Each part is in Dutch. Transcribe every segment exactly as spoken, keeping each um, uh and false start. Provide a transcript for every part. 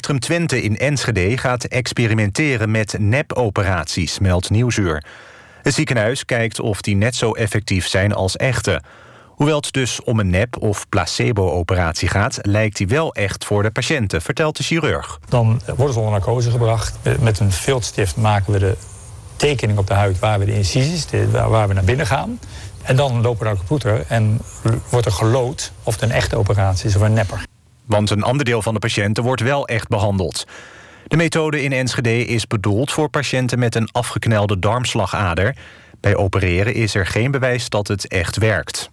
Centrum Twente in Enschede gaat experimenteren met nepoperaties, meldt Nieuwsuur. Het ziekenhuis kijkt of die net zo effectief zijn als echte. Hoewel het dus om een nep- of placebo-operatie gaat, lijkt die wel echt voor de patiënten, vertelt de chirurg. Dan worden ze onder narcose gebracht. Met een viltstift maken we de tekening op de huid waar we de incisies, de, waar we naar binnen gaan. En dan lopen we naar de computer en wordt er gelood of het een echte operatie is of een nepper. Want een ander deel van de patiënten wordt wel echt behandeld. De methode in Enschede is bedoeld voor patiënten met een afgeknelde darmslagader. Bij opereren is er geen bewijs dat het echt werkt.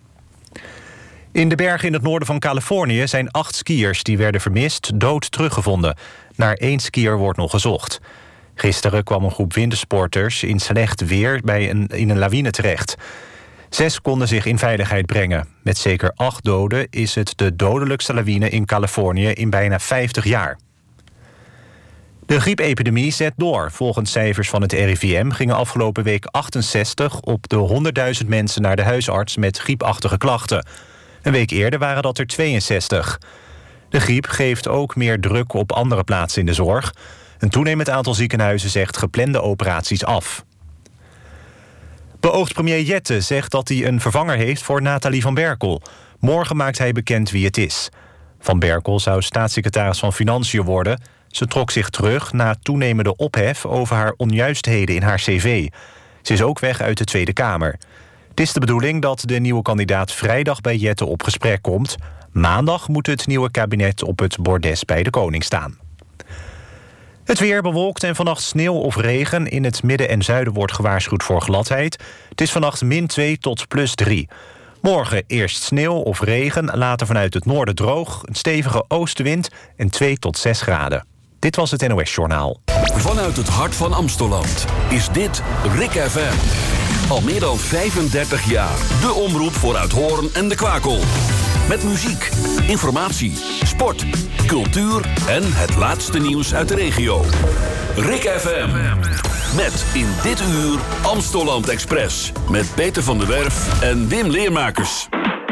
In de bergen in het noorden van Californië zijn acht skiers die werden vermist dood teruggevonden. Naar één skier wordt nog gezocht. Gisteren kwam een groep wintersporters in slecht weer bij een, in een lawine terecht. Zes konden zich in veiligheid brengen. Met zeker acht doden is het de dodelijkste lawine in Californië in bijna vijftig jaar. De griepepidemie zet door. Volgens cijfers van het R I V M gingen afgelopen week achtenzestig op de honderdduizend mensen naar de huisarts met griepachtige klachten. Een week eerder waren dat er tweeënzestig. De griep geeft ook meer druk op andere plaatsen in de zorg. Een toenemend aantal ziekenhuizen zegt geplande operaties af. Beoogd premier Jette zegt dat hij een vervanger heeft voor Nathalie van Berkel. Morgen maakt hij bekend wie het is. Van Berkel zou staatssecretaris van Financiën worden. Ze trok zich terug na toenemende ophef over haar onjuistheden in haar cv. Ze is ook weg uit de Tweede Kamer. Het is de bedoeling dat de nieuwe kandidaat vrijdag bij Jette op gesprek komt. Maandag moet het nieuwe kabinet op het bordes bij de koning staan. Het weer bewolkt en vannacht sneeuw of regen. In het midden en zuiden wordt gewaarschuwd voor gladheid. Het is vannacht min twee tot plus drie. Morgen eerst sneeuw of regen, later vanuit het noorden droog. Een stevige oostenwind en twee tot zes graden. Dit was het N O S-journaal. Vanuit het hart van Amsteland is dit Rik F M. Al meer dan vijfendertig jaar. De omroep voor Uithoorn en de Kwakel. Met muziek, informatie, sport, cultuur en het laatste nieuws uit de regio. Rik F M. Met in dit uur Amsteland Express. Met Peter van der Werf en Wim Leermakers.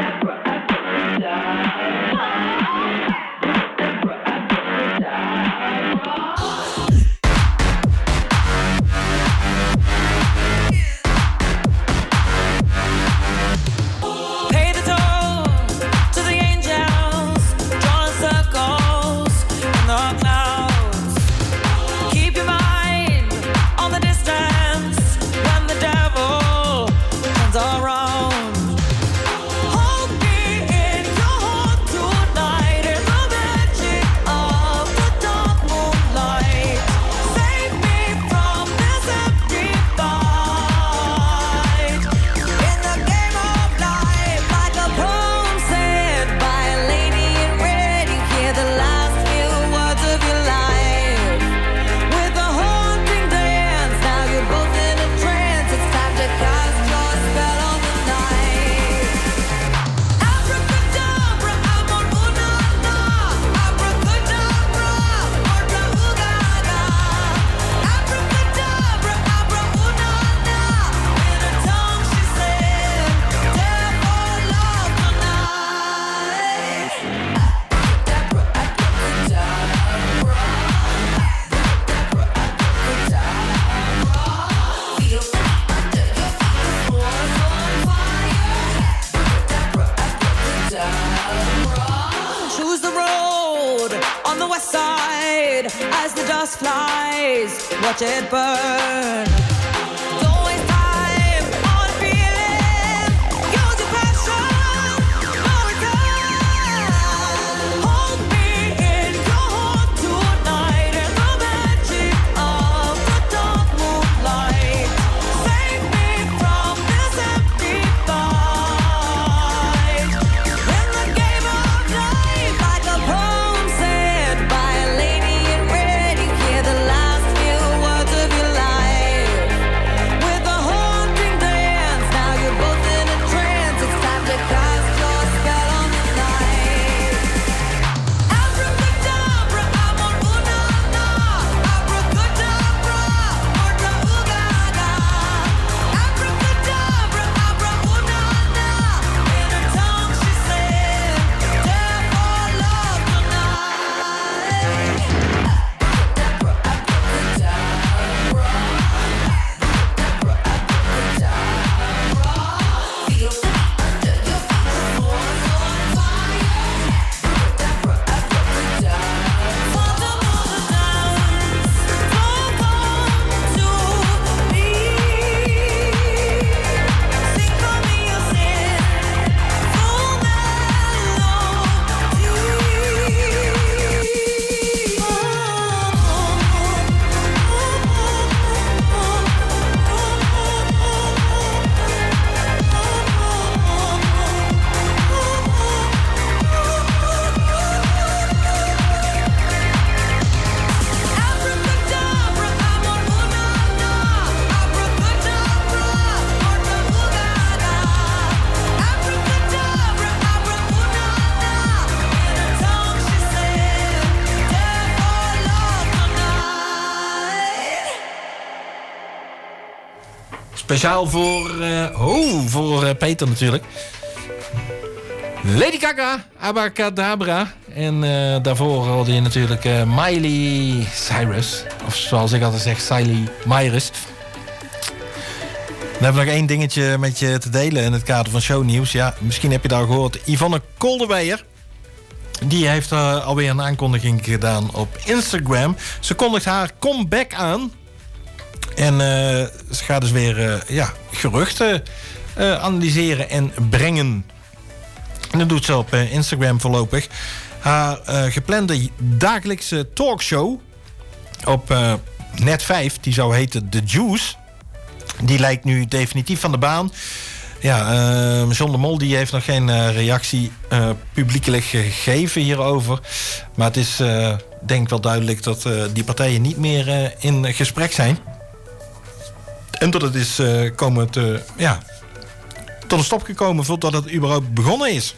Watch it burn. By a lady in red, you hear the last few words of your life. Speciaal voor, uh, oh, voor uh, Peter natuurlijk. Lady Gaga, Abacadabra. En uh, daarvoor hoorde je natuurlijk uh, Miley Cyrus. Of zoals ik altijd zeg, Miley Cyrus. Dan hebben we nog één dingetje met je te delen in het kader van shownieuws. Ja, misschien heb je daar gehoord. Yvonne Koldeweyer. Die heeft uh, alweer een aankondiging gedaan op Instagram. Ze kondigt haar comeback aan. En uh, ze gaat dus weer uh, ja, geruchten uh, analyseren en brengen. En dat doet ze op uh, Instagram voorlopig. Haar uh, geplande dagelijkse talkshow op uh, Net vijf, die zou heten The Juice. Die lijkt nu definitief van de baan. Ja, uh, John de Mol die heeft nog geen uh, reactie uh, publiekelijk gegeven hierover. Maar het is uh, denk ik wel duidelijk dat uh, die partijen niet meer uh, in gesprek zijn. En dat het is uh, komen te, ja, tot een stop gekomen voordat het überhaupt begonnen is.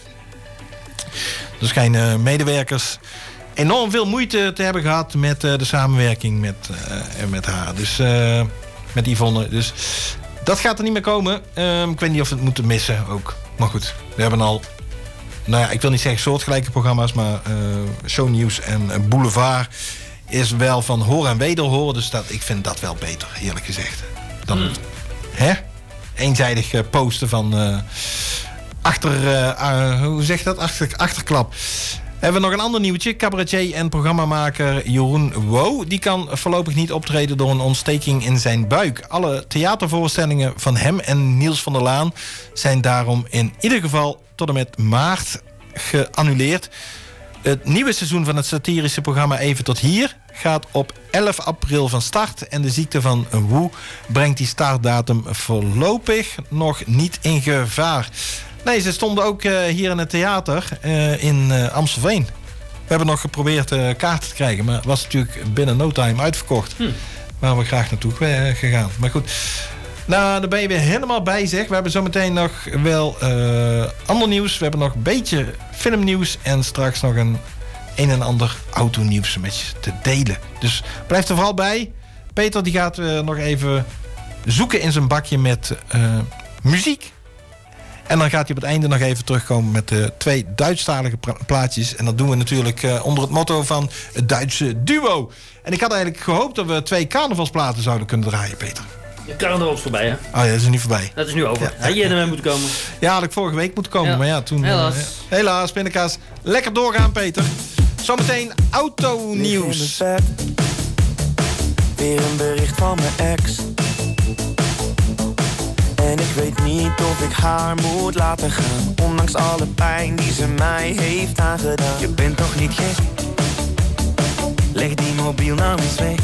Er schijnen uh, medewerkers enorm veel moeite te hebben gehad met uh, de samenwerking met, uh, met haar. Dus uh, met Yvonne. Dus dat gaat er niet meer komen. Uh, ik weet niet of we het moeten missen ook. Maar goed, we hebben al, nou ja, ik wil niet zeggen soortgelijke programma's, maar uh, shownieuws en uh, boulevard is wel van hoor en wederhoor. Dus dat, ik vind dat wel beter, eerlijk gezegd. Dan hmm. hè? eenzijdig uh, posten van uh, achter, uh, uh, hoe zeg je dat? Achter, achterklap. Hebben we nog een ander nieuwtje. Cabaretier en programmamaker Jeroen Wow, die kan voorlopig niet optreden door een ontsteking in zijn buik. Alle theatervoorstellingen van hem en Niels van der Laan zijn daarom in ieder geval tot en met maart geannuleerd. Het nieuwe seizoen van het satirische programma Even tot hier gaat op elf april van start. En de ziekte van Woe brengt die startdatum voorlopig nog niet in gevaar. Nee, ze stonden ook uh, hier in het theater uh, in uh, Amstelveen. We hebben nog geprobeerd uh, kaarten te krijgen, maar het was natuurlijk binnen no time uitverkocht. Hm. Waar we graag naartoe uh, gegaan. Maar goed, nou, daar ben je weer helemaal bij, zeg. We hebben zometeen nog wel uh, ander nieuws. We hebben nog een beetje filmnieuws en straks nog een een en ander autonieuws met je te delen. Dus blijf er vooral bij. Peter die gaat uh, nog even zoeken in zijn bakje met uh, muziek. En dan gaat hij op het einde nog even terugkomen met uh, twee Duitsstalige pra- plaatjes. En dat doen we natuurlijk uh, onder het motto van het Duitse duo. En ik had eigenlijk gehoopt dat we twee carnavalsplaten zouden kunnen draaien, Peter. Je carnaval is voorbij, hè? Oh ja, dat is niet voorbij. Dat is nu over. Ja. Had je ermee moeten komen? Ja, had ik vorige week moeten komen. Ja. Maar ja, toen... Helaas. Uh, ja. Helaas, pindakaas. Lekker doorgaan, Peter. Zometeen autonieuws. Weer een bericht van mijn ex. En ik weet niet of ik haar moet laten gaan, ondanks alle pijn die ze mij heeft aangedaan. Je bent toch niet gek? Leg die mobiel nou eens weg.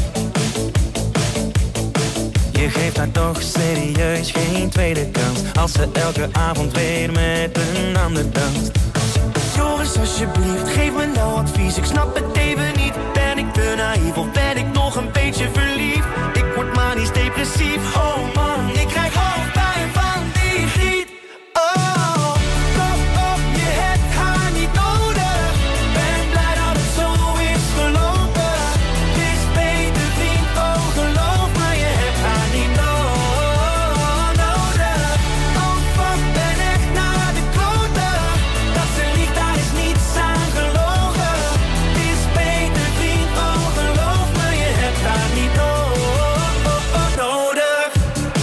Je geeft haar toch serieus geen tweede kans, als ze elke avond weer met een ander danst. Joris, alsjeblieft, geef me nou advies. Ik snap het even niet. Ben ik te naïef of ben ik nog een beetje verliefd? Ik word manisch depressief. Oh man, ik krijg hoofdpijn van die griet. Oh, kom op, je hebt haar niet nodig. Ben blij dat het zo is gelopen. Het is beter vriend, oh geloof me, je hebt haar niet no- nodig. Oh fuck, ben echt naar de kloten. Dat ze liegt, daar is niets aan gelogen. Het is beter vriend, oh geloof me, je hebt haar niet no- nodig.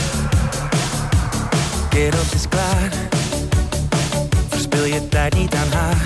Kerels is klaar, verspil je tijd niet aan haar.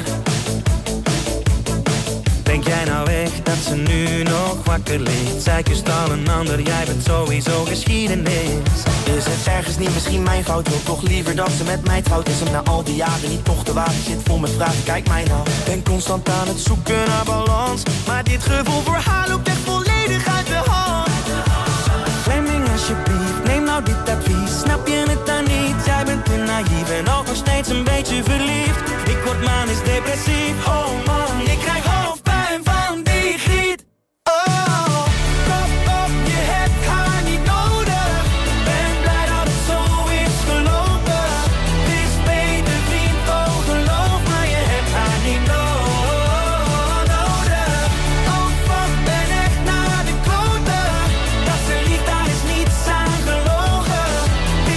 Denk jij nou echt dat ze nu nog wakker ligt? Zij kust al een ander, jij bent sowieso geschiedenis. Is het ergens niet misschien mijn fout? Wil toch liever dat ze met mij trouwt? Is hem na al die jaren niet toch te wagen? Zit vol met vragen, kijk mij nou. Ben constant aan het zoeken naar balans, maar dit gevoel voor haar loopt echt volledig uit de hand. Fleming alsjeblieft, neem nou dit advies. Snap je het dan niet? Jij bent te naïef en ook nog steeds een beetje verliefd. Ik word manisch depressief. Oh man, ik krijg hoofdpijn van die griet. Oh, kom op, je hebt haar niet nodig. Ben blij dat het zo is gelopen. Het is beter vriend, oh geloof me, je hebt haar niet no- nodig. Oh fuck, ben echt naar de kloten. Dat ze liegt, daar is niets aan gelogen. Het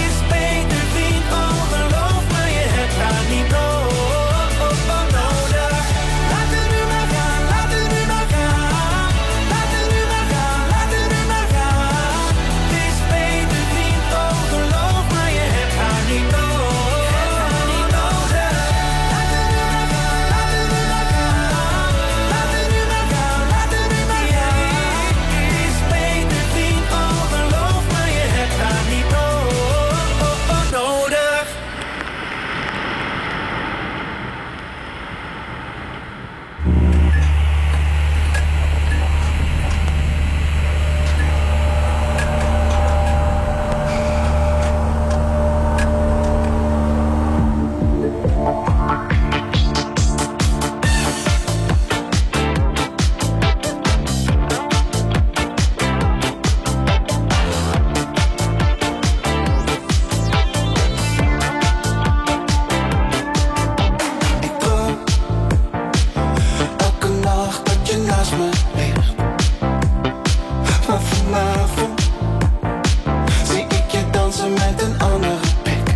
licht. Maar vanavond zie ik je dansen met een andere pik.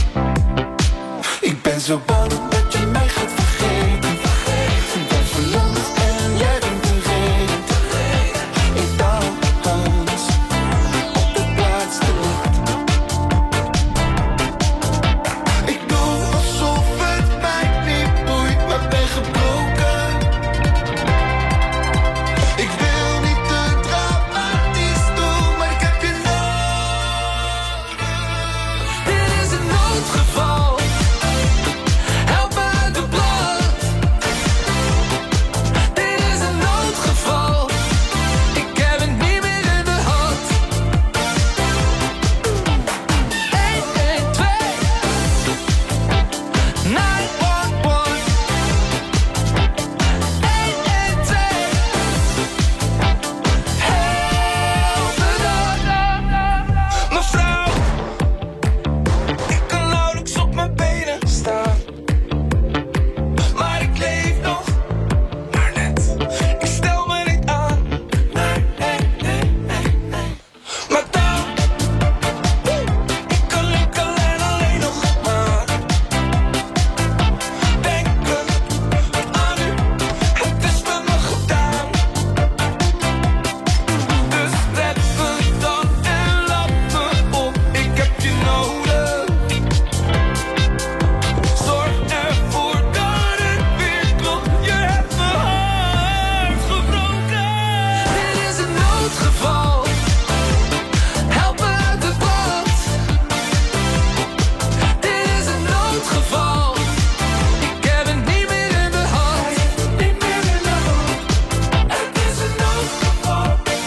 Ik ben zo bang dat je mij gaat vergeten. Ik ben verlamd en jij bent de reden. Ik dans op de plaats te licht. Ik doe alsof het mij niet boeit, maar ben gebroken. Ik wil niet te dramatisch doen, maar ik heb je nodig. Dit is een noodgeval. Help me uit de blad. Dit is een noodgeval. Ik heb het niet meer in de hand. één één twee nine one one. één één twee Help me dan. Mevrouw, ik kan nauwelijks op mijn benen staan. Maar ik leef nog, maar net. Ik stel me niet aan. Nee, nee, nee, nee, nee. Maar dan, ik kan enkel en alleen nog maar denken aan u. Het is met me gedaan. Dus red me dan en laat me op. Ik heb je nodig. Zorg ervoor dat het weer klopt. Je hebt mijn hart gebroken. Dit is een noodgeval. Help me uit de brand. Dit is een noodgeval. Ik heb het niet meer in de hand. Niet meer in de hand. Het is een noodgeval.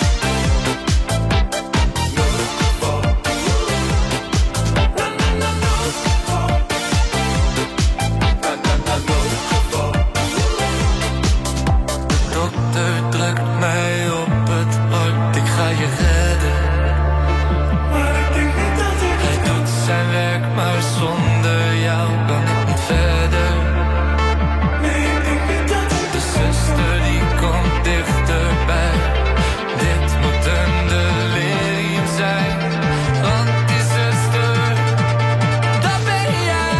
Noodgeval. Na na na noodgeval. Na na na noodgeval. De dokter drukt mij op het hart. Ik ga je redden. Maar ik denk niet dat ik. Hij doet zijn werk, maar zonder jou kan ik niet verder. Nee, ik denk niet dat ik. De zuster die komt dichterbij. Dit moet een delirium zijn. Want die zuster, dat ben jij.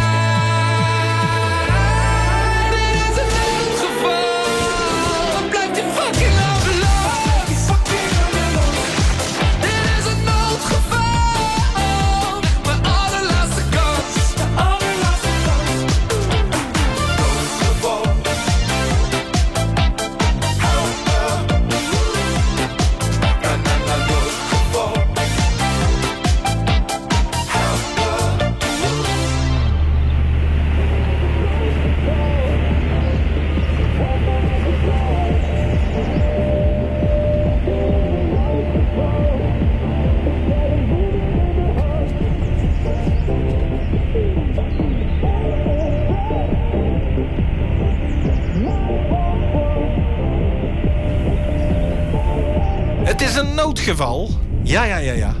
Dit is een noodgeval. Wat blijft die fucking ambulance? Dit is een noodgeval. Mijn allerlaatste kans. De allerlaatste kans. Noodgeval. Help me. Na na na noodgeval. Help me. Het is een noodgeval. Ja, ja, ja, ja.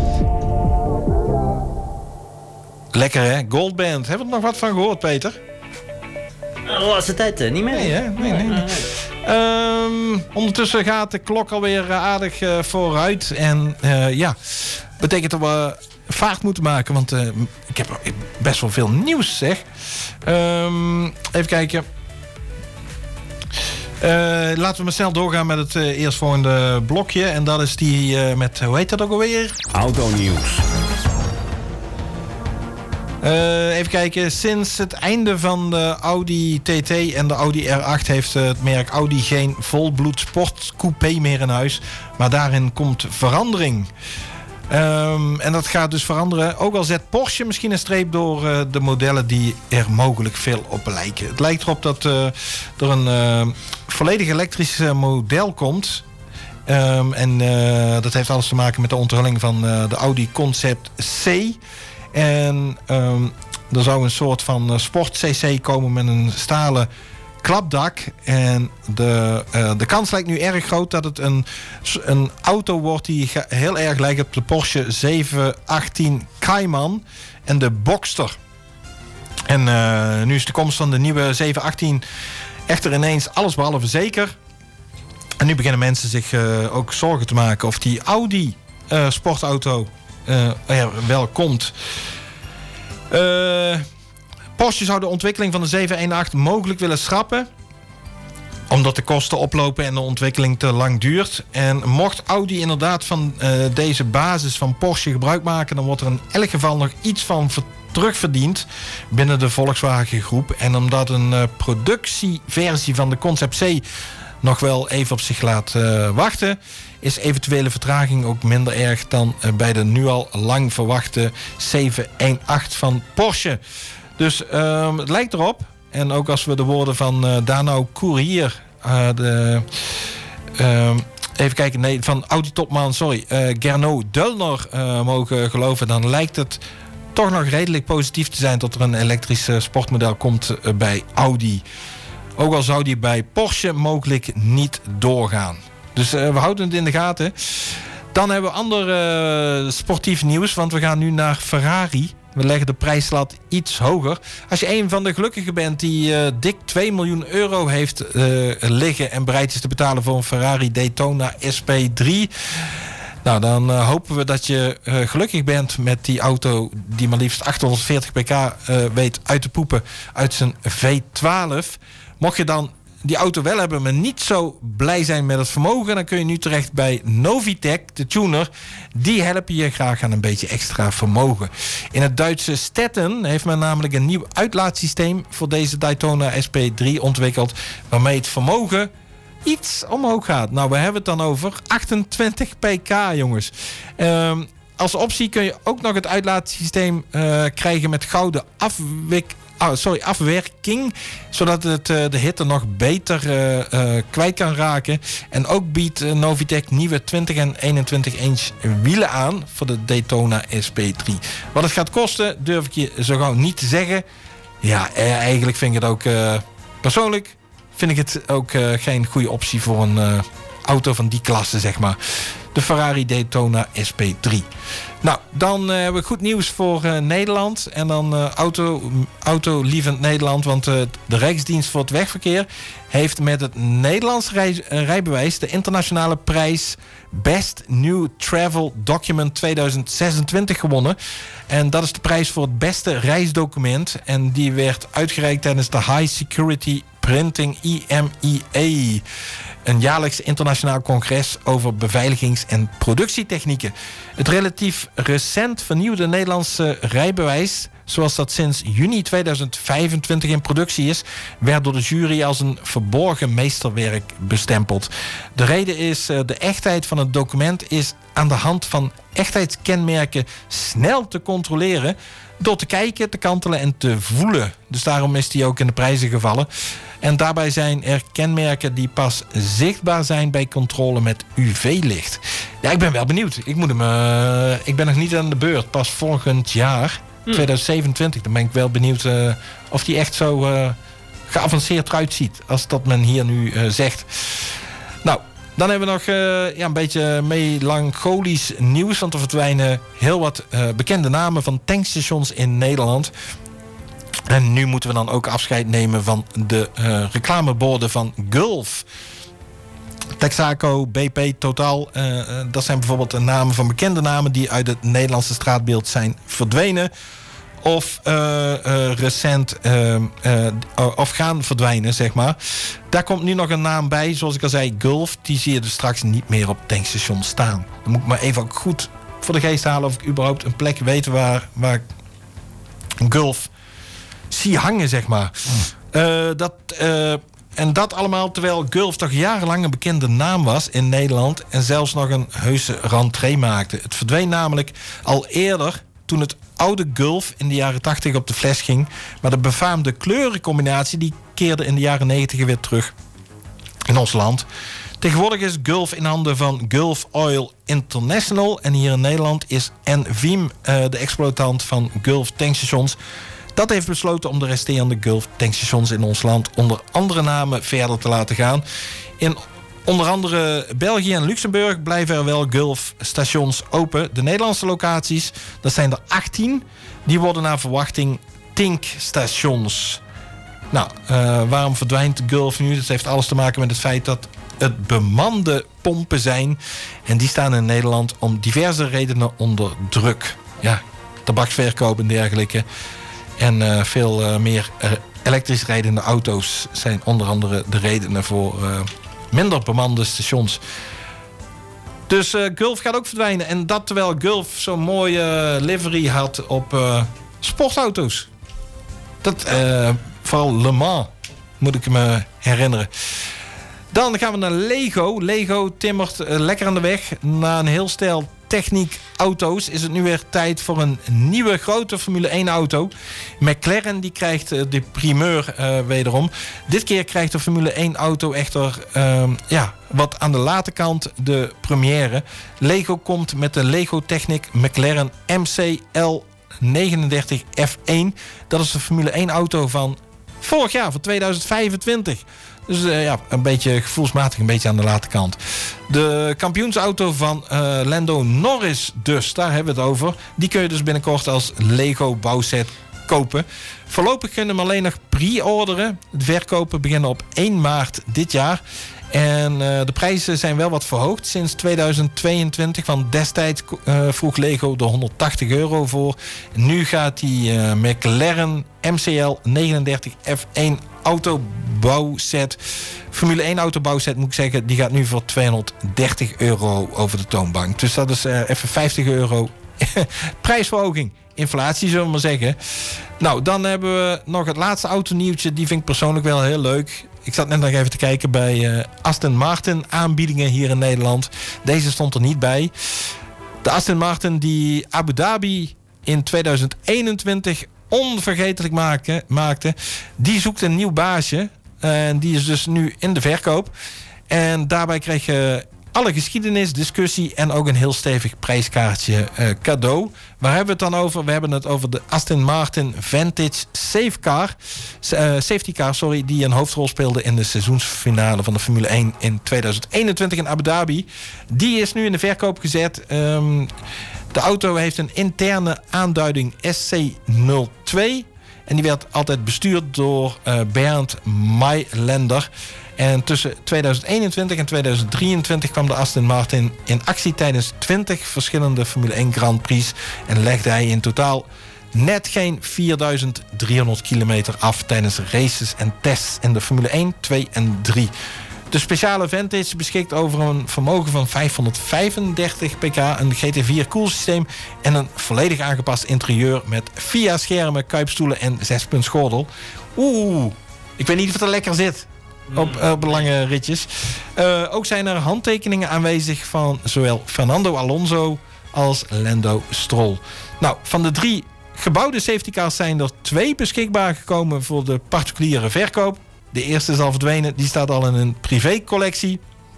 Lekker, hè? Goldband. Hebben we er nog wat van gehoord, Peter? De laatste tijd eh, niet meer. Nee, hè? Nee, nee, nee. Ehm, ondertussen gaat de klok alweer eh, aardig eh, vooruit. En eh, ja, betekent dat we vaart moeten maken. Want eh, ik heb best wel veel nieuws, zeg. Ehm, even kijken. Uh, laten we maar snel doorgaan met het uh, eerstvolgende blokje. En dat is die uh, met, hoe heet dat ook alweer? Autonieuws. Uh, even kijken. Sinds het einde van de Audi T T en de Audi R acht... heeft het merk Audi geen volbloed sportcoupé meer in huis. Maar daarin komt verandering. Um, en dat gaat dus veranderen. Ook al zet Porsche misschien een streep door uh, de modellen die er mogelijk veel op lijken. Het lijkt erop dat uh, er een uh, volledig elektrisch uh, model komt. Um, en uh, dat heeft alles te maken met de onthulling van uh, de Audi Concept C. En um, er zou een soort van uh, sport C C komen met een stalen klapdak. En de, uh, de kans lijkt nu erg groot dat het een, een auto wordt die heel erg lijkt op de Porsche zeven achttien Cayman en de Boxster. En uh, nu is de komst van de nieuwe zeven achttien echter ineens allesbehalve zeker. En nu beginnen mensen zich uh, ook zorgen te maken of die Audi uh, sportauto uh, er wel komt. Uh, Porsche zou de ontwikkeling van de zeven achttien mogelijk willen schrappen, omdat de kosten oplopen en de ontwikkeling te lang duurt. En mocht Audi inderdaad van uh, deze basis van Porsche gebruik maken, dan wordt er in elk geval nog iets van ver- terugverdiend binnen de Volkswagen groep. En omdat een uh, productieversie van de Concept C nog wel even op zich laat uh, wachten, is eventuele vertraging ook minder erg dan uh, bij de nu al lang verwachte zeven achttien van Porsche. Dus uh, het lijkt erop. En ook als we de woorden van uh, Dano Courier, uh, de, uh, even kijken, nee, van Audi-topman, sorry, uh, Gernot Döllner uh, mogen geloven, dan lijkt het toch nog redelijk positief te zijn dat er een elektrisch uh, sportmodel komt uh, bij Audi. Ook al zou die bij Porsche mogelijk niet doorgaan. Dus uh, we houden het in de gaten. Dan hebben we ander uh, sportief nieuws, want we gaan nu naar Ferrari. We leggen de prijslat iets hoger. Als je een van de gelukkigen bent die uh, dik twee miljoen euro heeft uh, liggen en bereid is te betalen voor een Ferrari Daytona S P drie... Nou, dan uh, hopen we dat je uh, gelukkig bent met die auto die maar liefst achthonderdveertig pk uh, weet uit te poepen uit zijn V twaalf. Mocht je dan die auto wel hebben, maar niet zo blij zijn met het vermogen, dan kun je nu terecht bij Novitec, de tuner. Die helpen je graag aan een beetje extra vermogen. In het Duitse Stetten heeft men namelijk een nieuw uitlaatsysteem voor deze Daytona S P drie ontwikkeld, waarmee het vermogen iets omhoog gaat. Nou, we hebben het dan over achtentwintig pk, jongens. Um, als optie kun je ook nog het uitlaatsysteem uh, krijgen met gouden afwik. Oh, sorry, afwerking, zodat het uh, de hitte nog beter uh, uh, kwijt kan raken. En ook biedt uh, Novitec nieuwe twintig en eenentwintig inch wielen aan voor de Daytona S P drie. Wat het gaat kosten, durf ik je zo gauw niet te zeggen. Ja, eh, eigenlijk vind ik het ook uh, persoonlijk vind ik het ook uh, geen goede optie voor een uh, auto van die klasse, zeg maar. De Ferrari Daytona S P drie. Nou, dan uh, hebben we goed nieuws voor uh, Nederland. En dan uh, auto, autolievend Nederland. Want uh, de Rijksdienst voor het Wegverkeer heeft met het Nederlands rij, uh, rijbewijs de internationale prijs Best New Travel Document tweeduizend zesentwintig gewonnen. En dat is de prijs voor het beste reisdocument. En die werd uitgereikt tijdens de High Security Printing I M I A. Een jaarlijks internationaal congres over beveiligings- en productietechnieken. Het relatief recent vernieuwde Nederlandse rijbewijs, zoals dat sinds juni tweeduizend vijfentwintig in productie is, werd door de jury als een verborgen meesterwerk bestempeld. De reden is, de echtheid van het document is aan de hand van echtheidskenmerken snel te controleren door te kijken, te kantelen en te voelen. Dus daarom is die ook in de prijzen gevallen. En daarbij zijn er kenmerken die pas zichtbaar zijn bij controle met U V-licht. Ja, ik ben wel benieuwd. Ik, moet hem, uh, ik ben nog niet aan de beurt. Pas volgend jaar, hmm. tweeduizend zevenentwintig. Dan ben ik wel benieuwd uh, of die echt zo uh, geavanceerd eruit ziet. Als dat men hier nu uh, zegt. Nou, dan hebben we nog uh, ja, een beetje melancholisch nieuws. Want er verdwijnen heel wat uh, bekende namen van tankstations in Nederland. En nu moeten we dan ook afscheid nemen van de uh, reclameborden van Gulf. Texaco, B P, Total. Uh, uh, dat zijn bijvoorbeeld de namen van bekende namen die uit het Nederlandse straatbeeld zijn verdwenen. Of uh, uh, recent uh, uh, of gaan verdwijnen, zeg maar. Daar komt nu nog een naam bij. Zoals ik al zei, Gulf. Die zie je dus straks niet meer op tankstations staan. Dan moet ik maar even ook goed voor de geest halen of ik überhaupt een plek weet waar, waar Gulf zie hangen, zeg maar. Mm. Uh, dat, uh, en dat allemaal terwijl Gulf toch jarenlang een bekende naam was in Nederland en zelfs nog een heuse rentree maakte. Het verdween namelijk al eerder toen het oude Gulf in de jaren tachtig op de fles ging. Maar de befaamde kleurencombinatie die keerde in de jaren negentig weer terug in ons land. Tegenwoordig is Gulf in handen van Gulf Oil International. En hier in Nederland is Envim uh, de exploitant van Gulf tankstations. Dat heeft besloten om de resterende Gulf tankstations in ons land onder andere namen verder te laten gaan. In onder andere België en Luxemburg blijven er wel Gulf stations open. De Nederlandse locaties, dat zijn er achttien, die worden naar verwachting Tink stations. Nou, uh, waarom verdwijnt Gulf nu? Dat heeft alles te maken met het feit dat het bemande pompen zijn. En die staan in Nederland om diverse redenen onder druk. Ja, tabaksverkoop en dergelijke. En uh, veel uh, meer uh, elektrisch rijdende auto's zijn onder andere de redenen voor uh, minder bemande stations. Dus uh, Gulf gaat ook verdwijnen. En dat terwijl Gulf zo'n mooie uh, livery had op uh, sportauto's. Dat, uh, vooral Le Mans, moet ik me herinneren. Dan gaan we naar Lego. Lego timmert uh, lekker aan de weg. Na een heel stel techniek auto's is het nu weer tijd voor een nieuwe grote Formule één auto. McLaren die krijgt uh, de primeur uh, wederom. Dit keer krijgt de Formule één auto echter uh, ja, wat aan de late kant de première. Lego komt met de Lego Technic McLaren M C L negenendertig F één. Dat is de Formule één auto van vorig jaar, van tweeduizend vijfentwintig. Dus uh, ja, een beetje gevoelsmatig een beetje aan de late kant. De kampioensauto van uh, Lando Norris dus, daar hebben we het over. Die kun je dus binnenkort als Lego bouwset kopen. Voorlopig kunnen we hem alleen nog pre-orderen. De verkopen beginnen op één maart dit jaar. En uh, de prijzen zijn wel wat verhoogd sinds tweeduizend tweeëntwintig. Van destijds uh, vroeg Lego er honderdtachtig euro voor. Nu gaat die uh, McLaren M C L negenendertig F één autobouwset, Formule één autobouwset moet ik zeggen, die gaat nu voor tweehonderddertig euro over de toonbank. Dus dat is uh, even vijftig euro prijsverhoging. Inflatie, zullen we maar zeggen. Nou, dan hebben we nog het laatste autonieuwtje. Die vind ik persoonlijk wel heel leuk. Ik zat net nog even te kijken bij uh, Aston Martin aanbiedingen hier in Nederland. Deze stond er niet bij. De Aston Martin die Abu Dhabi in tweeduizend eenentwintig onvergetelijk maken, maakte, die zoekt een nieuw baasje. En die is dus nu in de verkoop. En daarbij krijg je alle geschiedenis, discussie en ook een heel stevig prijskaartje uh, cadeau. Waar hebben we het dan over? We hebben het over de Aston Martin Vantage Safecar, uh, Safety Car, sorry, die een hoofdrol speelde in de seizoensfinale van de Formule één in tweeduizend eenentwintig in Abu Dhabi. Die is nu in de verkoop gezet. Um, de auto heeft een interne aanduiding S C nul twee. En die werd altijd bestuurd door uh, Bernd Mailänder. En tussen tweeduizend eenentwintig en tweeduizend drieëntwintig kwam de Aston Martin in actie tijdens twintig verschillende Formule één Grand Prix. En legde hij in totaal net geen vierduizend driehonderd kilometer af tijdens races en tests in de Formule één, twee en drie. De speciale Vantage beschikt over een vermogen van vijfhonderdvijfendertig pk, een G T vier koelsysteem en een volledig aangepast interieur met V I A-schermen, kuipstoelen en zespunt gordel. Oeh, ik weet niet of het er lekker zit op, op lange ritjes. Uh, ook zijn er handtekeningen aanwezig van zowel Fernando Alonso als Lando Stroll. Nou, van de drie gebouwde safety cars zijn er twee beschikbaar gekomen voor de particuliere verkoop. De eerste is al verdwenen, die staat al in een privécollectie.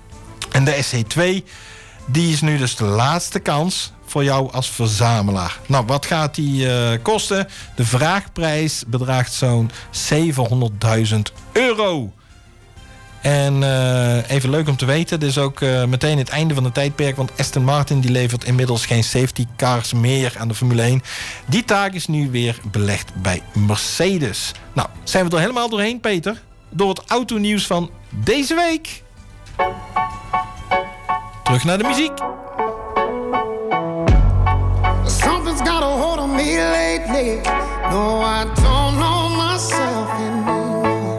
En de S C twee, die is nu dus de laatste kans voor jou als verzamelaar. Nou, wat gaat die uh, kosten? De vraagprijs bedraagt zo'n zevenhonderdduizend euro. En uh, even leuk om te weten, dit is ook uh, meteen het einde van het tijdperk, want Aston Martin die levert inmiddels geen safety cars meer aan de Formule één. Die taak is nu weer belegd bij Mercedes. Nou, zijn we er helemaal doorheen, Peter? Door het autonieuws van deze week. Terug naar de muziek. Something's got a hold on me lately. No, I don't know myself anymore.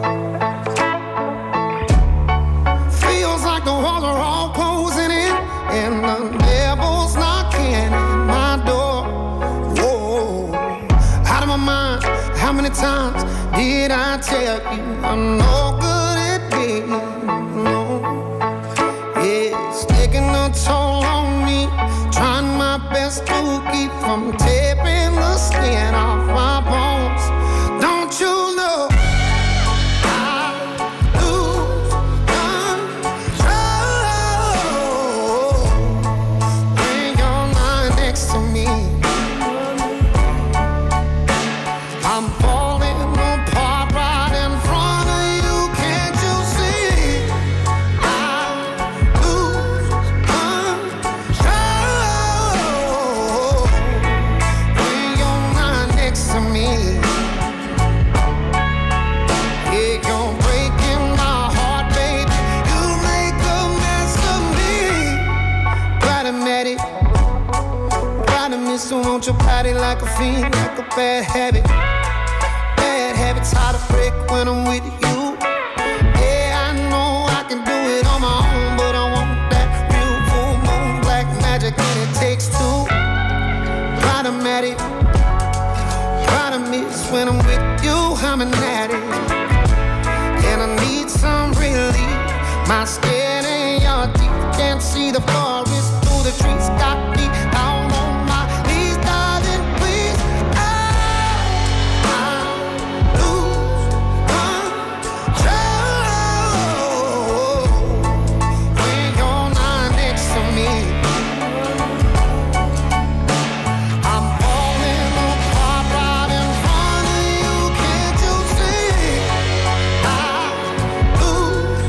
Feels like the walls are all closing in, and the devil's knocking at my door. Whoa, out of my mind. How many times did I tell you I'm no good at being alone? Yeah, it's taking a toll on me, trying my best to keep from tearing the skin off my bones. Don't you know I lose control when you're not next to me? I'm falling apart right in front of you. Can't you see? I lose control. your body like a fiend, like a bad habit. Bad habits hard to break when I'm with you. Yeah, I know I can do it on my own, but I want that real full moon, black magic, and it takes two. Automatic, promise when I'm with you, I'm an addict, and I need some relief. My skin and your teeth can't see the forest through the trees. Got me down on my knees, darling, please. I, I lose control when you're not next to me. I'm falling apart right in front of you. Can't you see? I lose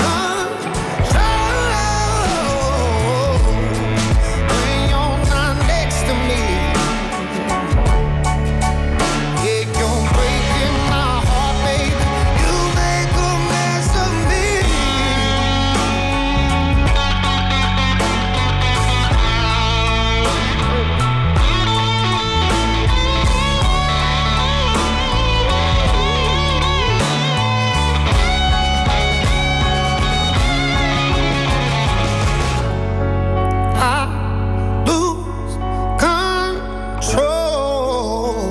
control when you're not next to me. Yeah, you're breaking my heart, baby. You make a mess of me. I lose control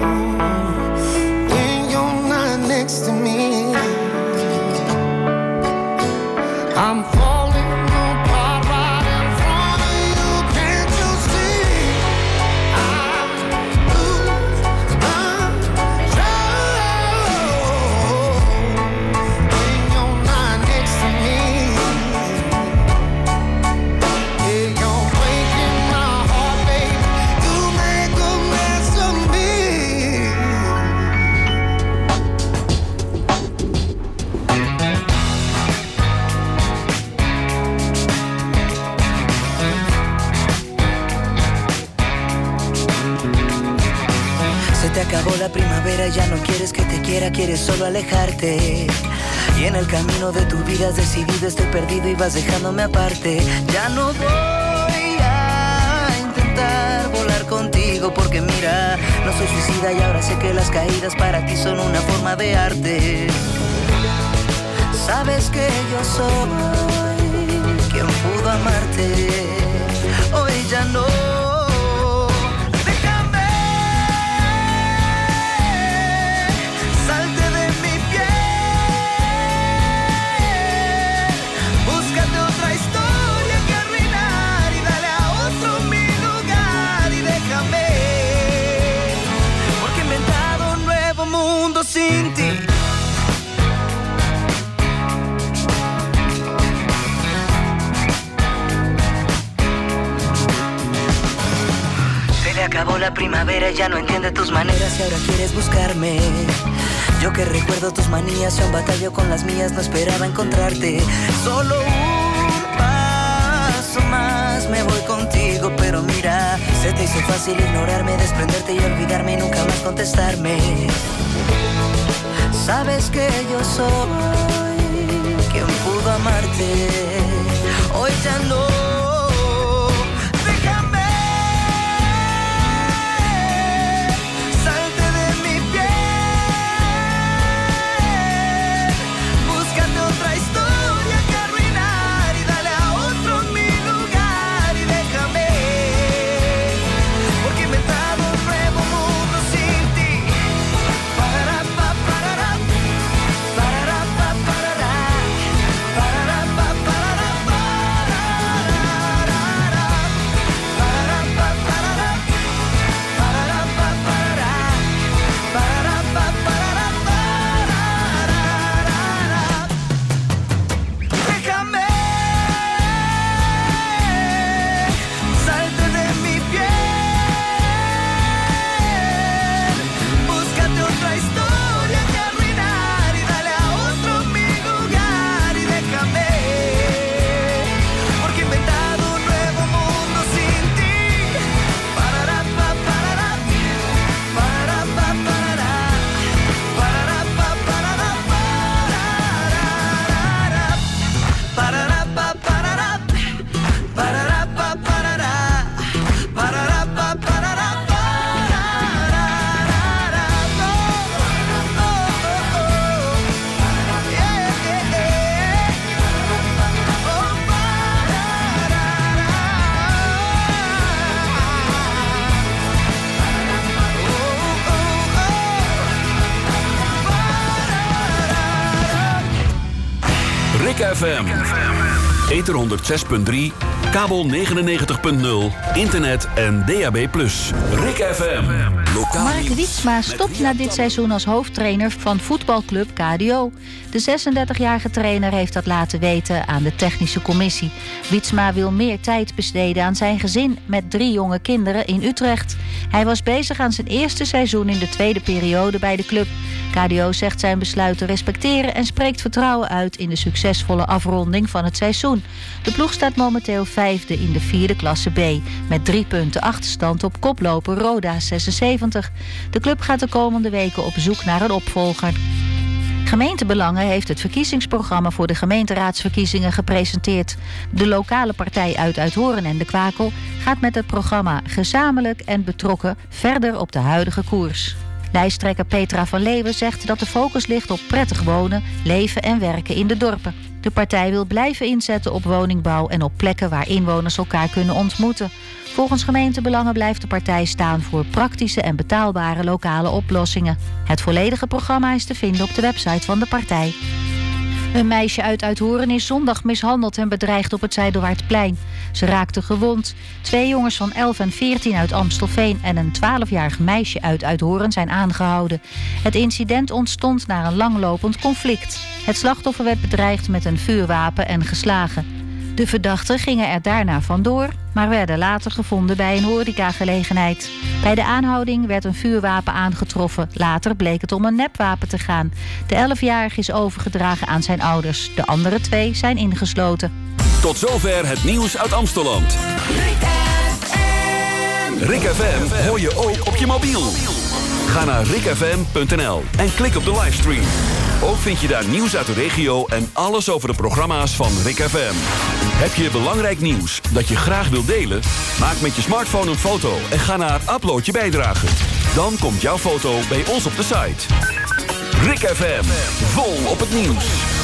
when you're not next to me. I'm falling apart right in front of you. Can't you see? I lose control when you're not next to me. Yeah, you're breaking my heart, baby. You make a mess of me. Se te acabó la primavera y ya no quieres que te quiera, quieres solo alejarte. Y en el camino de tu vida has decidido estoy perdido y vas dejándome aparte. Ya no voy a intentar volar contigo porque mira, no soy suicida y ahora sé que las caídas para ti son una forma de arte. Sabes que yo soy quien pudo amarte, hoy ya no. Déjame, salte de mi piel, búscate otra historia que arruinar y dale a otro mi lugar y déjame, porque he inventado un nuevo mundo sin ti. Se le acabó la primavera y ya no entiende tus maneras y ahora quieres buscarme. Yo que recuerdo tus manías y aún batallo con las mías, no esperaba encontrarte. Solo un paso más me voy contigo, pero mira, se te hizo fácil ignorarme, desprenderte y olvidarme y nunca más contestarme. Sabes que yo soy quien pudo amarte, hoy ya no. Déjame, salte de mi piel, búscate otra historia que arruinar y dale a otro mi lugar y déjame, porque he inventado un nuevo mundo sin ti. Parará, pa, parará, parará, pa, parará, parará, pa, parará, parará. F M. Ether honderd zes punt drie, kabel negenennegentig punt nul, internet en D A B plus. Rick F M. Lokaal Mark nieuws. Wietsma stopt na dit seizoen als hoofdtrainer van voetbalclub K D O. De zesendertigjarige trainer heeft dat laten weten aan de technische commissie. Wietsma wil meer tijd besteden aan zijn gezin met drie jonge kinderen in Utrecht. Hij was bezig aan zijn eerste seizoen in de tweede periode bij de club. K D O zegt zijn besluit te respecteren en spreekt vertrouwen uit in de succesvolle afronding van het seizoen. De ploeg staat momenteel vijfde in de vierde klasse B, met drie punten achterstand op koploper Roda zesenzeventig. De club gaat de komende weken op zoek naar een opvolger. Gemeentebelangen heeft het verkiezingsprogramma voor de gemeenteraadsverkiezingen gepresenteerd. De lokale partij uit Uithoorn en de Kwakel gaat met het programma gezamenlijk en betrokken verder op de huidige koers. Lijsttrekker Petra van Leeuwen zegt dat de focus ligt op prettig wonen, leven en werken in de dorpen. De partij wil blijven inzetten op woningbouw en op plekken waar inwoners elkaar kunnen ontmoeten. Volgens gemeentebelangen blijft de partij staan voor praktische en betaalbare lokale oplossingen. Het volledige programma is te vinden op de website van de partij. Een meisje uit Uithoorn is zondag mishandeld en bedreigd op het Zijderwaardplein. Ze raakte gewond. Twee jongens van elf en veertien uit Amstelveen en een twaalfjarig meisje uit Uithoorn zijn aangehouden. Het incident ontstond na een langlopend conflict. Het slachtoffer werd bedreigd met een vuurwapen en geslagen. De verdachten gingen er daarna vandoor, maar werden later gevonden bij een horecagelegenheid. Bij de aanhouding werd een vuurwapen aangetroffen. Later bleek het om een nepwapen te gaan. De elfjarige is overgedragen aan zijn ouders. De andere twee zijn ingesloten. Tot zover het nieuws uit Amsteland. Rick F M hoor je ook op je mobiel. Ga naar rick f m punt n l en klik op de livestream. Ook vind je daar nieuws uit de regio en alles over de programma's van Rick F M. Heb je belangrijk nieuws dat je graag wilt delen? Maak met je smartphone een foto en ga naar Upload je bijdrage. Dan komt jouw foto bij ons op de site. Rick F M, vol op het nieuws.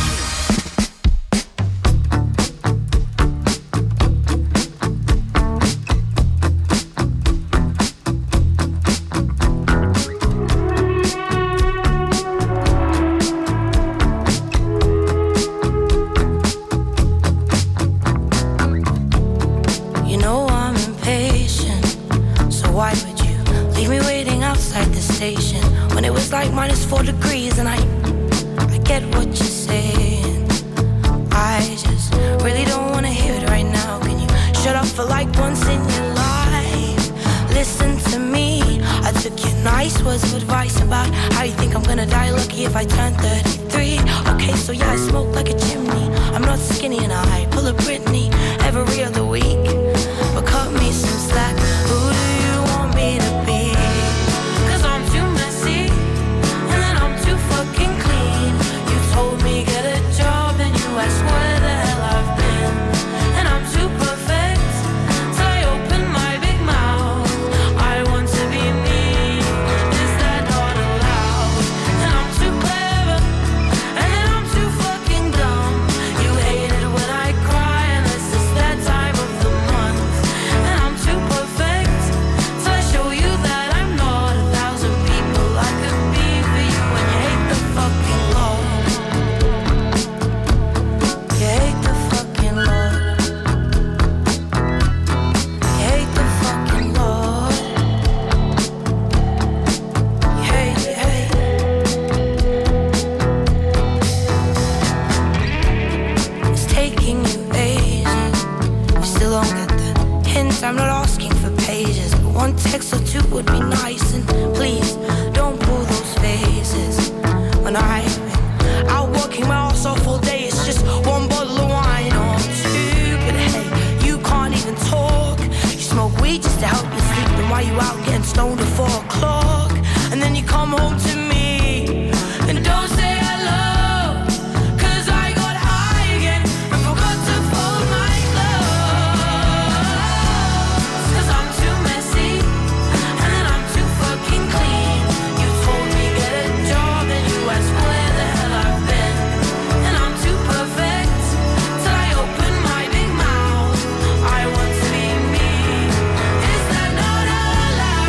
Four degrees and I I get what you're saying. I just really don't wanna hear it right now. Can you shut up for like once in your life? Listen to me. I took your nice words of advice about how you think I'm gonna die lucky if I turn thirty-three. Okay, so yeah, I smoke like a chimney. I'm not skinny and I pull a Britney every other week. But cut me some slack. Who do you want me to be? Told me get a job and you ask where the hell I've been. And I'm too perfect, so I open my big mouth. I want to be me, is that not allowed? And I'm too clever, and then I'm too fucking dumb. You hate it when I cry unless it's that time of the month. And I'm too perfect, so I show you that I'm not a thousand people I could be for you when you hate the fucking law. You hate the fucking Lord. You hate the fucking Lord. You hate, you hate. It's taking you ages. You still don't get the hint. I'm not asking for pages, but one text or two would be nice. And please don't pull those faces when I've been out working my ass off all day. It's just one bottle of wine or two, but hey, you can't even talk. You smoke weed just to help you sleep, and while you out getting stoned at four o'clock, and then you come home to me and don't say hello, 'cause I got high again and forgot to fold my clothes. 'Cause I'm too messy and then I'm too fucking clean. You told me get a job and you asked where the hell I've been. And I'm too perfect, till I open my big mouth. I want to be me, is that not allowed?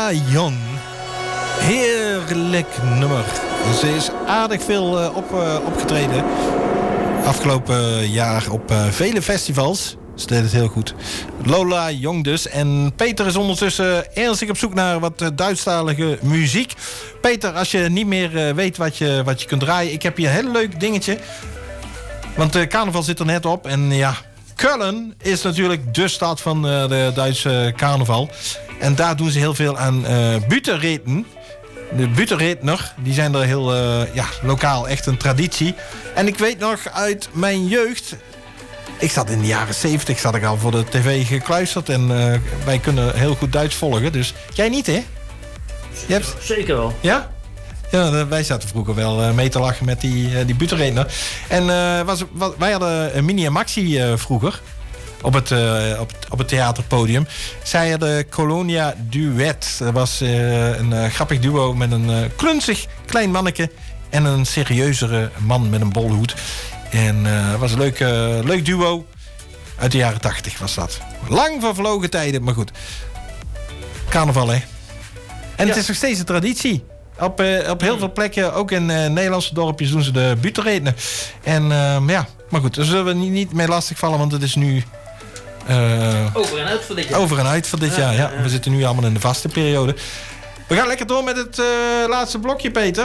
Lola Young. Heerlijk nummer. Ze is aardig veel uh, op, uh, opgetreden. Afgelopen jaar op uh, vele festivals. Ze deed het heel goed. Lola Young dus. En Peter is ondertussen ernstig op zoek naar wat uh, Duitsstalige muziek. Peter, als je niet meer uh, weet wat je, wat je kunt draaien. Ik heb hier een heel leuk dingetje. Want uh, carnaval zit er net op. En ja, Köln is natuurlijk de stad van uh, de Duitse carnaval. En daar doen ze heel veel aan uh, butenreten. De butenretner, die zijn er heel uh, ja, lokaal, echt een traditie. En ik weet nog uit mijn jeugd... Ik zat in de jaren zeventig, zat ik al voor de tv gekluisterd. En uh, wij kunnen heel goed Duits volgen. Dus jij niet, hè? Je hebt... Zeker wel. Ja? Ja, wij zaten vroeger wel uh, mee te lachen met die, uh, die butenretner. En uh, was, was, wij hadden een Mini en Maxi uh, vroeger. Op het, uh, op, op het theaterpodium. Zij hadden Colonia Duet. Dat was uh, een uh, grappig duo met een uh, klunzig klein manneke. En een serieuzere man met een bolhoed. En het uh, was een leuk, uh, leuk duo. Uit de jaren tachtig was dat. Lang vervlogen tijden, maar goed. Carnaval, hè. En ja. Het is nog steeds een traditie. Op, uh, op heel veel plekken, ook in uh, Nederlandse dorpjes, doen ze de butenretenen. En uh, ja, maar goed, daar zullen we niet, niet mee lastigvallen, want het is nu... Uh, over en uit voor dit jaar. Over en uit voor dit ja, jaar, ja. ja. We zitten nu allemaal in de vaste periode. We gaan lekker door met het uh, laatste blokje, Peter.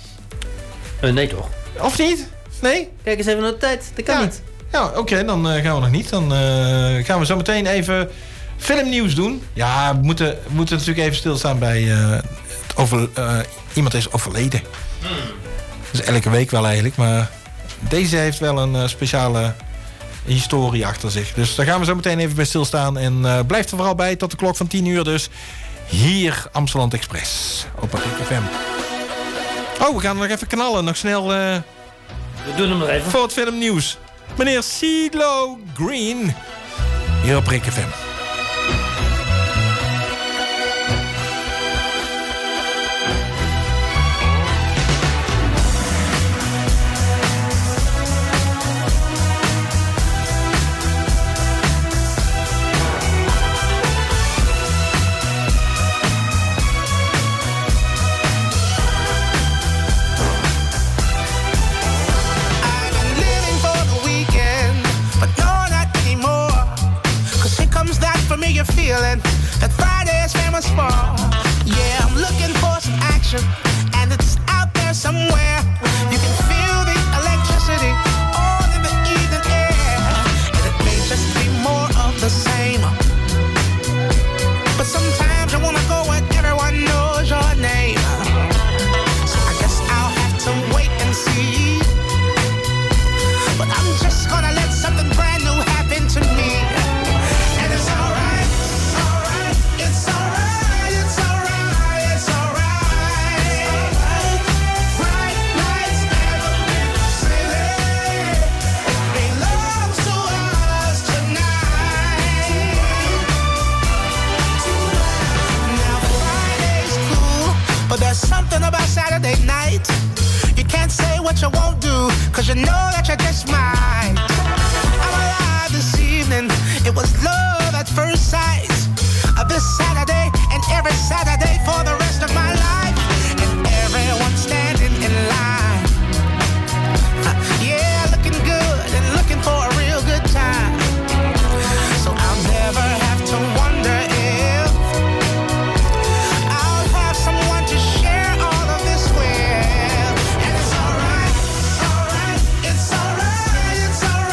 Uh, nee, toch? Of niet? Nee? Kijk eens even naar de tijd. Dat kan ja. niet. Ja, oké, okay, dan uh, gaan we nog niet. Dan uh, gaan we zo meteen even filmnieuws doen. Ja, we moeten, we moeten natuurlijk even stilstaan bij... Uh, het over, uh, iemand is overleden. Hmm. Dat is elke week wel eigenlijk, maar... Deze heeft wel een uh, speciale historie achter zich. Dus daar gaan we zo meteen even bij stilstaan. En uh, blijf er vooral bij tot de klok van tien uur dus. Hier Amsterdam Express op Rick F M. Oh, we gaan nog even knallen. Nog snel... Uh, We doen hem nog even. Voor het filmnieuws. Meneer CeeLo Green. Hier op Rick F M. Feeling that Friday is famous for. Yeah, I'm looking for some action, and it's out there somewhere. You can feel the electricity all in the evening air, and it may just be more of the same. But sometimes you wanna go where everyone knows your name. So I guess I'll have to wait and see. But I'm just gonna let something brand new happen to me. And it's alright. It's alright, it's alright, it's alright. Bright lights never been the city. Belongs to us tonight. Now Friday's cool, but there's something about Saturday night. You can't say what you won't do, cause you know that you just might. I'm alive this evening, it was love at first sight. This Saturday and every Saturday for the rest of my life. And everyone standing in line. Uh, yeah, looking good and looking for a real good time. So I'll never have to wonder if I'll have someone to share all of this with. And it's alright, alright, it's alright, it's alright.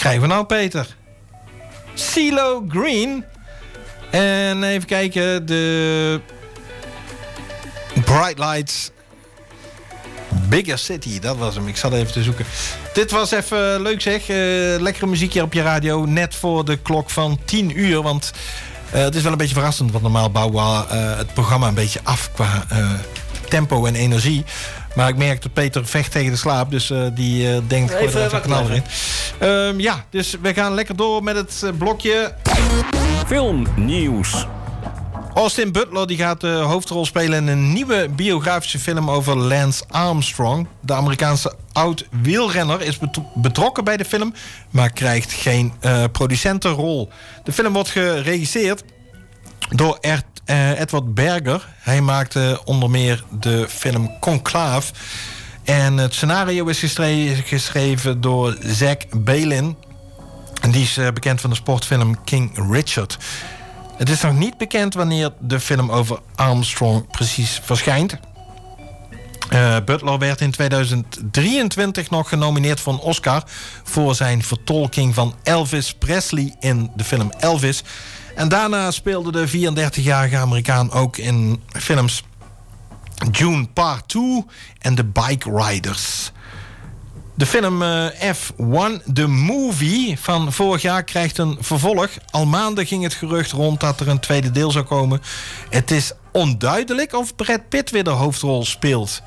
krijgen we nou, Peter? CeeLo Green. En even kijken. De Bright Lights. Bigger City, dat was hem. Ik zat even te zoeken. Dit was even leuk zeg. Uh, lekkere muziekje op je radio. Net voor de klok van tien uur. Want uh, het is wel een beetje verrassend. Want normaal bouwen we uh, het programma een beetje af qua uh, tempo en energie. Maar ik merk dat Peter vecht tegen de slaap. Dus uh, die uh, denkt gewoon even, even knal erin. Uh, ja, dus we gaan lekker door met het uh, blokje Filmnieuws. Austin Butler die gaat de hoofdrol spelen in een nieuwe biografische film over Lance Armstrong. De Amerikaanse oud-wielrenner is betrokken bij de film, maar krijgt geen uh, producentenrol. De film wordt geregisseerd door Ed, uh, Edward Berger. Hij maakte onder meer de film Conclave. En het scenario is geschreven, geschreven door Zach Baylin. En die is uh, bekend van de sportfilm King Richard. Het is nog niet bekend wanneer de film over Armstrong precies verschijnt. Uh, Butler werd in tweeduizend drieëntwintig nog genomineerd voor een Oscar voor zijn vertolking van Elvis Presley in de film Elvis. En daarna speelde de vierendertigjarige Amerikaan ook in films June Part twee en The Bike Riders. De film uh, F één, The Movie, van vorig jaar krijgt een vervolg. Al maanden ging het gerucht rond dat er een tweede deel zou komen. Het is onduidelijk of Brad Pitt weer de hoofdrol speelt.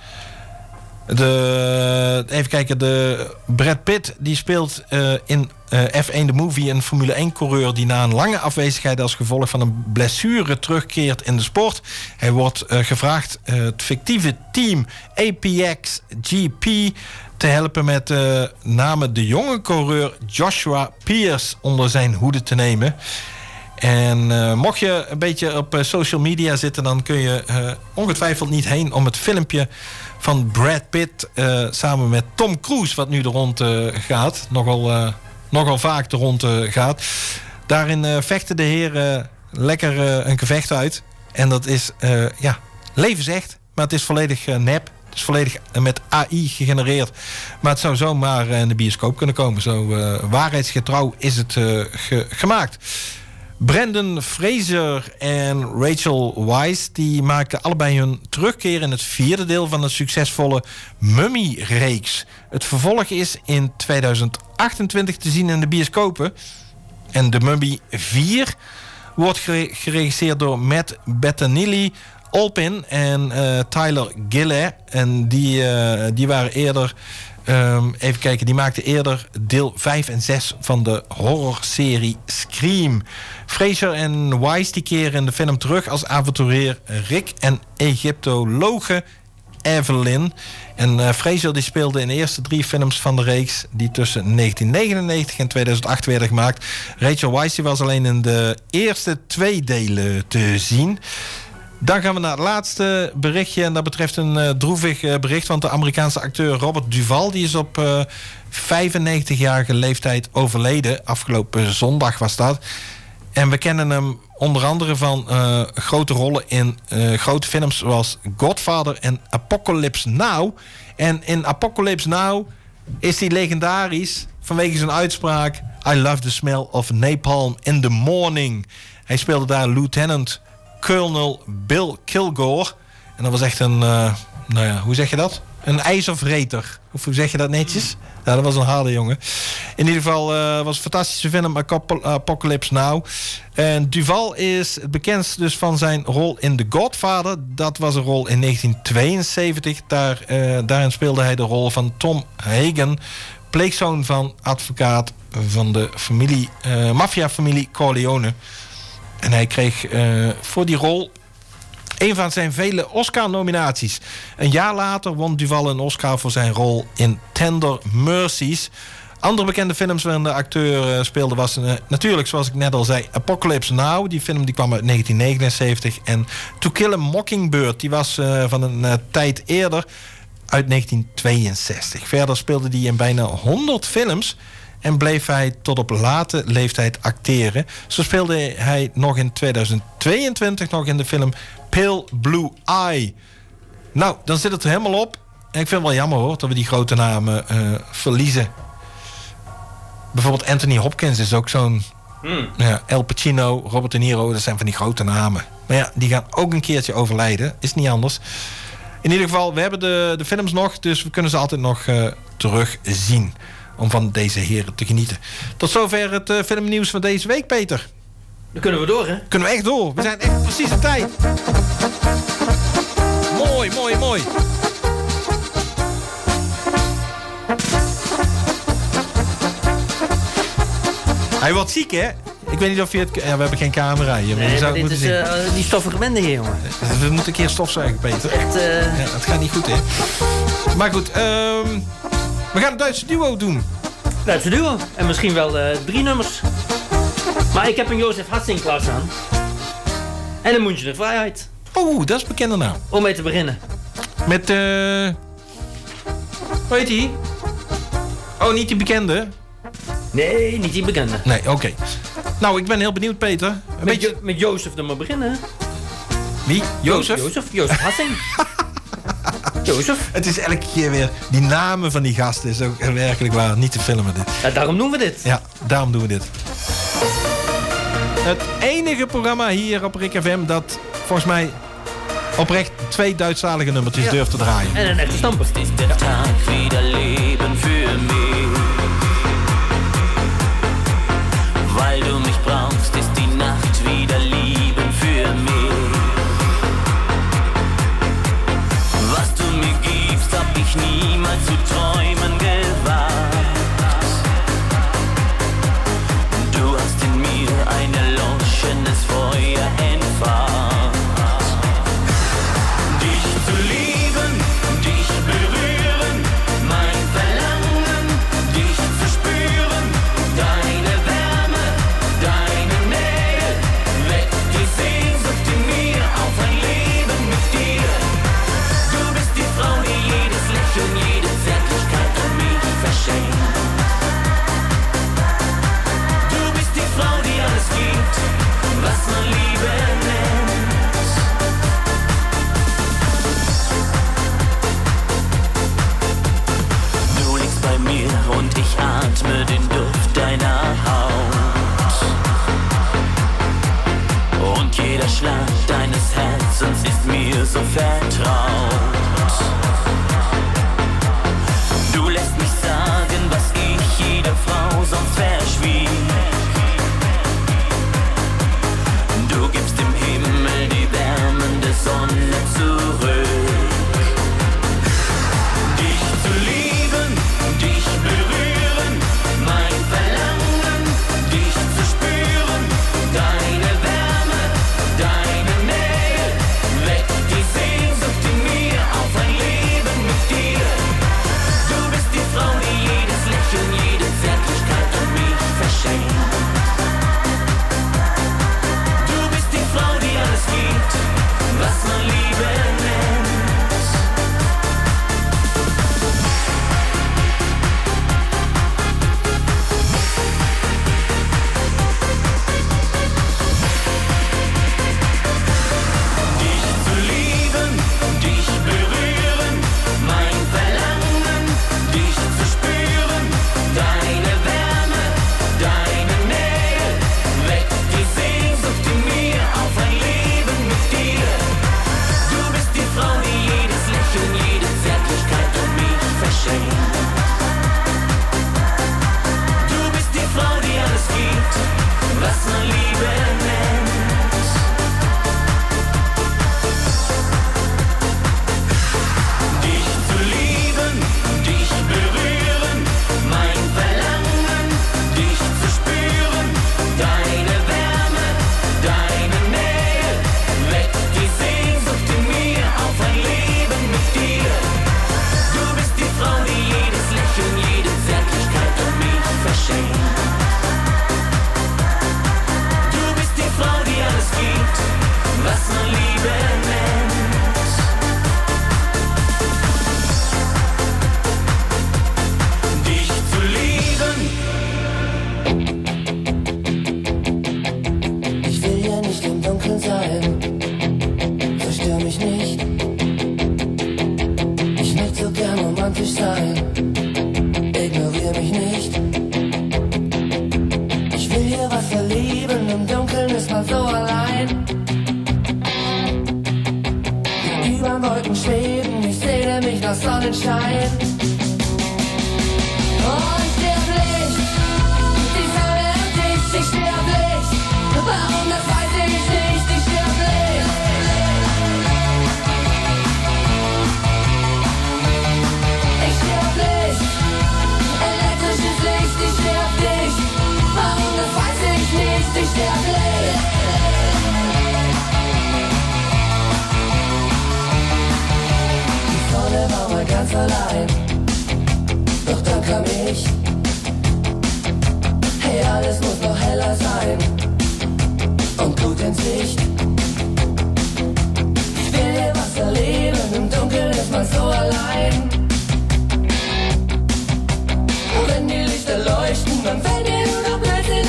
De, even kijken, de Brad Pitt die speelt uh, in uh, F één The Movie een Formule één-coureur die na een lange afwezigheid als gevolg van een blessure terugkeert in de sport. Hij wordt uh, gevraagd uh, het fictieve team A P X G P te helpen met uh, name de jonge coureur Joshua Pierce onder zijn hoede te nemen. En uh, mocht je een beetje op uh, social media zitten, dan kun je uh, ongetwijfeld niet heen om het filmpje van Brad Pitt uh, samen met Tom Cruise, wat nu er rond uh, gaat, nogal, uh, nogal vaak er rond uh, gaat. Daarin uh, vechten de heren lekker uh, een gevecht uit. En dat is uh, ja, levensecht, maar het is volledig uh, nep. Het is volledig met A I gegenereerd. Maar het zou zomaar in de bioscoop kunnen komen. Zo uh, waarheidsgetrouw is het uh, ge- gemaakt. Brendan Fraser en Rachel Weisz die maken allebei hun terugkeer in het vierde deel van de succesvolle Mummy-reeks. Het vervolg is in tweeduizend achtentwintig te zien in de bioscopen. En de Mummy vier wordt gere- geregisseerd door Matt Bettinelli, Olpin en uh, Tyler Gillett. En die, uh, die waren eerder... Um, even kijken, die maakten eerder deel vijf en zes van de horrorserie Scream. Fraser en Weisz die keren in de film terug als avonturier Rick en Egyptologe Evelyn. En uh, Fraser die speelde in de eerste drie films van de reeks die tussen negentien negenennegentig en tweeduizend acht werden gemaakt. Rachel Weisz die was alleen in de eerste twee delen te zien. Dan gaan we naar het laatste berichtje. En dat betreft een uh, droevig uh, bericht. Want de Amerikaanse acteur Robert Duvall die is op uh, vijfennegentigjarige leeftijd overleden. Afgelopen zondag was dat. En we kennen hem onder andere van uh, grote rollen in uh, grote films zoals Godfather en Apocalypse Now. En in Apocalypse Now is hij legendarisch vanwege zijn uitspraak: I love the smell of napalm in the morning. Hij speelde daar Lieutenant Colonel Bill Kilgore. En dat was echt een, uh, nou ja, hoe zeg je dat? Een ijzervreter. Of hoe zeg je dat netjes? Ja, dat was een harde jongen. In ieder geval uh, was een fantastische film Apocalypse Now. En Duvall is het bekendst dus van zijn rol in The Godfather. Dat was een rol in negentien tweeënzeventig. Daar, uh, daarin speelde hij de rol van Tom Hagen, pleegzoon van advocaat van de familie, uh, maffiafamilie Corleone. En hij kreeg uh, voor die rol een van zijn vele Oscar-nominaties. Een jaar later won Duvall een Oscar voor zijn rol in Tender Mercies. Andere bekende films waarin de acteur uh, speelde was uh, natuurlijk, zoals ik net al zei, Apocalypse Now. Die film die kwam uit negentien negenenzeventig. En To Kill a Mockingbird, die was uh, van een uh, tijd eerder, uit negentien tweeënzestig. Verder speelde hij in bijna honderd films en bleef hij tot op late leeftijd acteren. Zo speelde hij nog in tweeduizend tweeëntwintig nog in de film Pale Blue Eye. Nou, dan zit het er helemaal op. En ik vind het wel jammer hoor, dat we die grote namen uh, verliezen. bijvoorbeeld Anthony Hopkins is ook zo'n... Hmm. Ja, El Pacino, Robert De Niro, dat zijn van die grote namen. Maar ja, die gaan ook een keertje overlijden. Is niet anders. In ieder geval, we hebben de, de films nog, dus we kunnen ze altijd nog uh, terugzien. Om van deze heren te genieten. Tot zover het uh, filmnieuws van deze week, Peter. Dan kunnen we door, hè? Kunnen we echt door. We zijn echt precies op tijd. Mooi, mooi, mooi. Hij wordt ziek, hè? Ik weet niet of je het... Ja, we hebben geen camera hier. Nee, je zou maar het dit is uh, die stoffige bende hier, jongen. We moeten een keer stofzuigen, Peter. Echt, uh... ja, dat gaat niet goed, hè? Maar goed, um, we gaan het Duitse duo doen. Duitse duo. En misschien wel uh, drie nummers. Maar ik heb een Jozef Hassing klaarstaan. En een Münchener Vrijheid. Oeh, dat is bekende naam. Om mee te beginnen. Met, eh... Uh... Hoe heet die? Oh, niet die bekende? Nee, niet die bekende. Nee, oké. Okay. Nou, ik ben heel benieuwd, Peter. Een met, beetje... jo- met Jozef dan maar beginnen. Wie? Jozef? Jo- Jozef, Jozef Hassing. Jozef. Het is elke keer weer... Die namen van die gasten is ook werkelijk waar niet te filmen, dit. Ja, daarom doen we dit. Ja, daarom doen we dit. Het enige programma hier op Rick F M dat volgens mij oprecht twee Duitsstalige nummertjes ja. durft te draaien. En een echte stamper. Is der Tag wieder Leben für mich. Weil du mich brauchst, ist die Nacht wieder Lieben für mich. Was du mir gibst, hab ich niemals zu träumen gewagt. Du hast in mir ein erloschenes Feuer entfacht. Dich zu lieben, dich berühren, mein Verlangen, dich zu spüren, deine Wärme, deine Nähe, weckt die Sehnsucht in mir auf ein Leben mit dir. Du bist die Frau, die jedes Lächeln, jede Zärtlichkeit an mich verschenkt. Du bist die Frau, die alles gibt, was man Liebe nennt. Du liegst bei mir und ich atme den Duft deiner Haut. Und jeder Schlag deines Herzens ist mir so vertraut. Du lässt mich sagen, was ich jeder Frau sonst verschwieg. Du gibst dem Himmel die wärmende Sonne zurück. Dich zu lieben, dich berühren, mein Verlangen, dich zu spüren, deine Wärme, deine Nähe, weckt die Sehnsucht in mir auf ein Leben mit dir. Du bist die Frau, die jedes Lächeln, jede Zärtlichkeit an mich verschenkt. Du bist die Frau, die alles gibt, was man Liebe nennt. Dich zu lieben, dich berühren, mein Verlangen, dich zu spüren, deine Wärme, deine Nähe, weckt die Sehnsucht in mir auf ein Leben mit dir. Du bist die Frau, die jedes Lächeln, jede Zärtlichkeit an mich verschenkt. Du bist die Frau, die alles gibt, was man Liebe nennt. Dich zu lieben, dich berühren, mein Verlangen, dich zu spüren, deine Wärme, deine Nähe, weckt die Sehnsucht in mir auf ein Leben mit dir. Du bist die Frau, die jedes Lächeln, jede Zärtlichkeit an mich verschenkt. Du bist die Frau, die alles gibt, was man Liebe nennt. Dich zu lieben. Ich will ja nicht im Dunkeln sein, verstör mich nicht. Ich möchte so gern romantisch sein, ignoriere mich nicht. ewiger Sonnenschein. Unsterblich, die Sonne und ich, ich sterblich. Warum, das weiß ich nicht, ich sterblich. Ich sterblich, elektrisches Licht, ich sterblich. Warum, das weiß ich nicht, ich sterblich. Die Sonne war mal ganz allein, doch dann kam ich. Hey, alles muss noch heller sein und gut ins Licht. Ich will hier was erleben, im Dunkeln ist man so allein. Und wenn die Lichter leuchten, dann fällt mir nur noch Blödsinn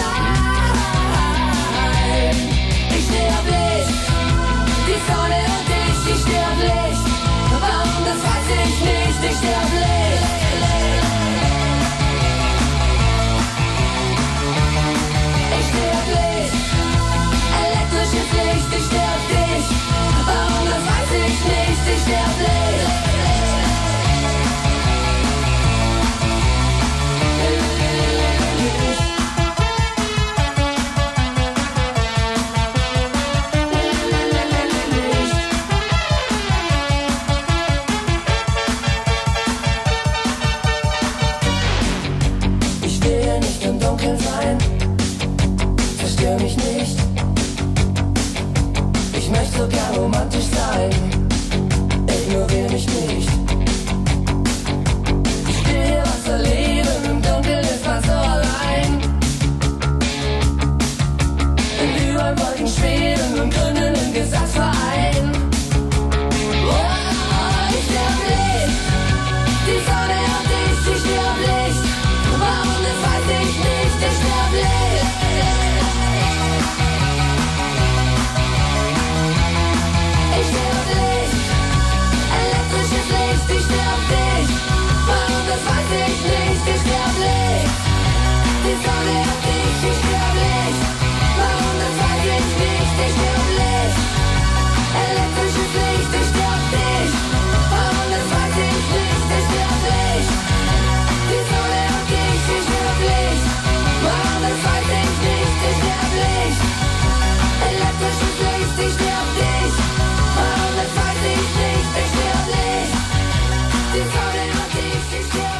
ein. Ich sterblich, die Sonne und ich, ich sterblich. Warum, das weiß ich nicht, ich sterblich. Ich sterblich, elektrisches Licht, ich sterb dich. Warum, das weiß ich nicht, ich sterblich. Ich will ja nicht im Dunkeln sein, verstör mich nicht. Ich möchte sogar romantisch sein, ignoriere mich nicht. Ich will hier was erleben, im Dunkeln ist man so allein. Und über Wolken schweben und gründen im Gesangsverein. Oh, ich sterb nicht, die Sonne und ich, ich sterb nicht. Warum, das weiß ich nicht, ich sterb nicht. Ich sterb nicht, elektrisches Licht, ich sterb nicht. Warum, das weiß ich nicht, ich sterb nicht. Die Sonne und ich, ich sterb nicht. Warum, das weiß ich nicht, ich sterb nicht. Elektrisches Licht, ich sterb nicht. Warum, das weiß ich nicht, ich sterb nicht. Die Sonne und ich, ich sterb nicht. Warum, das weiß ich nicht, ich sterb nicht. Elektrisches Licht, ich sterb nicht. Warum, das weiß ich nicht, ich sterb nicht. Die Sonne und ich, ich sterb.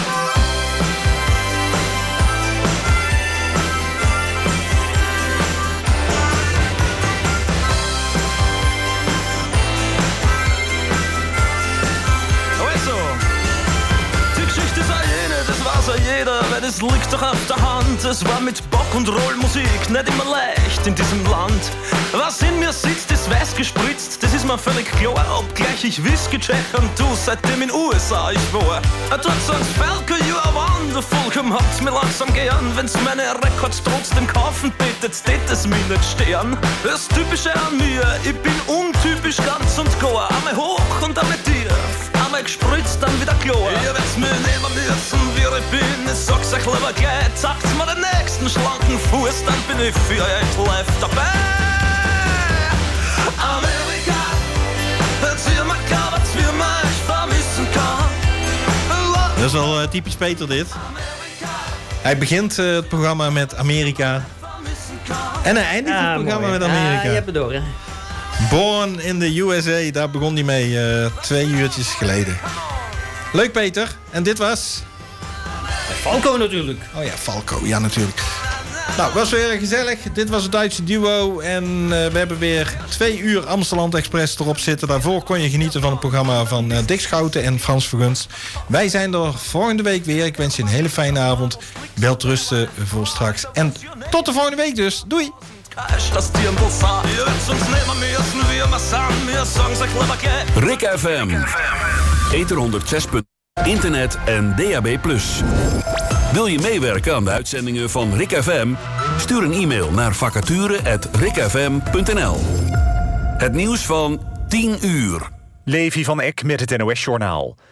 Also, die Geschichte sei jene, das weiß ja jeder, weil es liegt doch auf der Hand. Es war mit Bock und Rollmusik nicht immer leicht in diesem Land. Was in mir sitzt, ist weiß gespritzt, das ist mir völlig klar. Obgleich ich Whisky check und du seitdem in U S A ich war. Dort sagt's Falco, you are wonderful, komm habt's mir langsam gern. Wenn's meine Records trotzdem kaufen bittet, steht es mir nicht stern. Das Typische an mir, ich bin untypisch ganz und gar. Einmal hoch und einmal tief, einmal gespritzt, dann wieder klar. Ihr werd's mir nehmen müssen, wie ich bin, ich sag's euch lieber gleich. Zeigt's mir den nächsten schlanken Fuß, dann bin ich für euch live dabei. Amerika, erzähl mir gar, was wir mal vermissen kann. Dat is wel uh, typisch Peter dit. Hij begint uh, het programma met Amerika. En hij eindigt Ah, het programma mooi. met Amerika. Ah, je hebt het door, hè? Born in the U S A, daar begon hij mee uh, twee uurtjes geleden. Leuk Peter. En dit was? Falco natuurlijk. Oh ja, Falco. Ja, natuurlijk. Nou, het was weer gezellig. Dit was het Duitse duo. En uh, we hebben weer twee uur Amsterdam Express erop zitten. Daarvoor kon je genieten van het programma van uh, Dick Schouten en Frans Vergunst. Wij zijn er volgende week weer. Ik wens je een hele fijne avond. Belt rusten voor straks. En tot de volgende week dus. Doei! Rick F M. Ether honderdzes. Internet en D A B plus. Wil je meewerken aan de uitzendingen van Rick F M? Stuur een e-mail naar vacature at rickfm punt n l. Het nieuws van tien uur. Levi van Eck met het N O S-journaal.